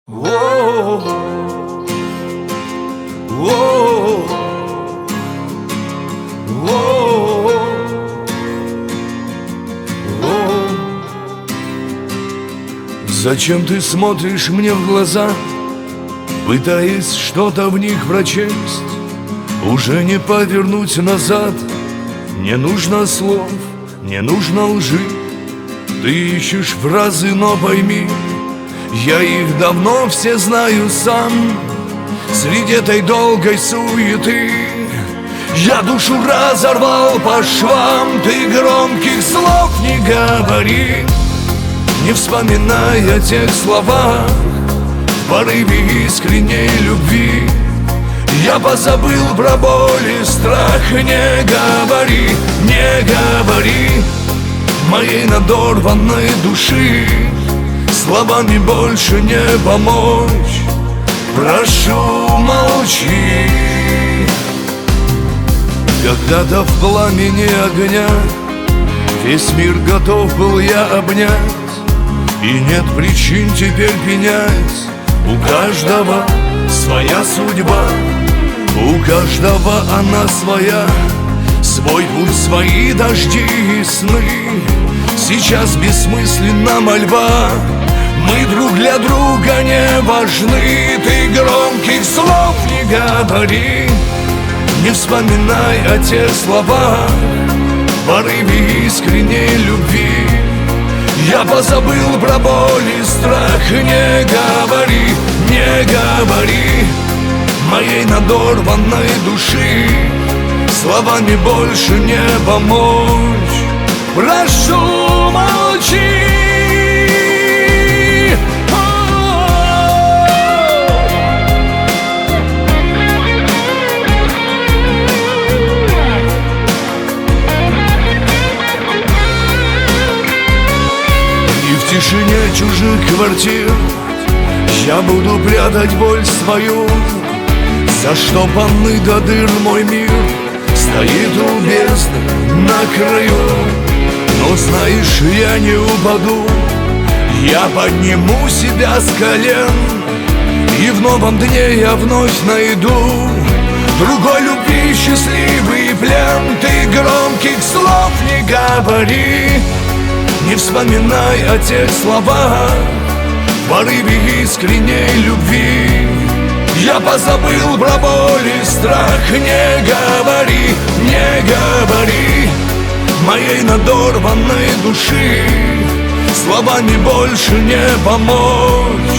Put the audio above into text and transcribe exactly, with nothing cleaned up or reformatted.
Воу, воу, воу, воу. Зачем ты смотришь мне в глаза, пытаясь что-то в них прочесть? Уже не повернуть назад. Не нужно слов, не нужно лжи. Ты ищешь фразы, но пойми, я их давно все знаю сам. Среди этой долгой суеты я душу разорвал по швам. Ты громких слов не говори, не вспоминай о тех словах. В порыве искренней любви я позабыл про боль и страх. Не говори, не говори моей надорванной души, словами больше не помочь. Прошу, молчи. Когда-то в пламени огня весь мир готов был я обнять, и нет причин теперь пенять. У каждого своя судьба, у каждого она своя, свой путь, свои дожди и сны. Сейчас бессмысленна мольба, мы друг для друга не важны. Ты громких слов не говори, не вспоминай о тех словах. В порыве искренней любви я позабыл про боль и страх. Не говори, не говори моей надорванной души, словами больше не помочь. Прошу, молчи. И в тишине чужих квартир я буду прятать боль свою. Заштопанный до дыр мой мир стоит у бездны на краю. Но знаешь, я не упаду, я подниму себя с колен, и в новом дне я вновь найду другой любви счастливый плен. Ты громких слов не говори, не вспоминай о тех словах. В порыве искренней любви я позабыл про боль и страх. Не говори, не говори моей надорванной души, словами больше не помочь.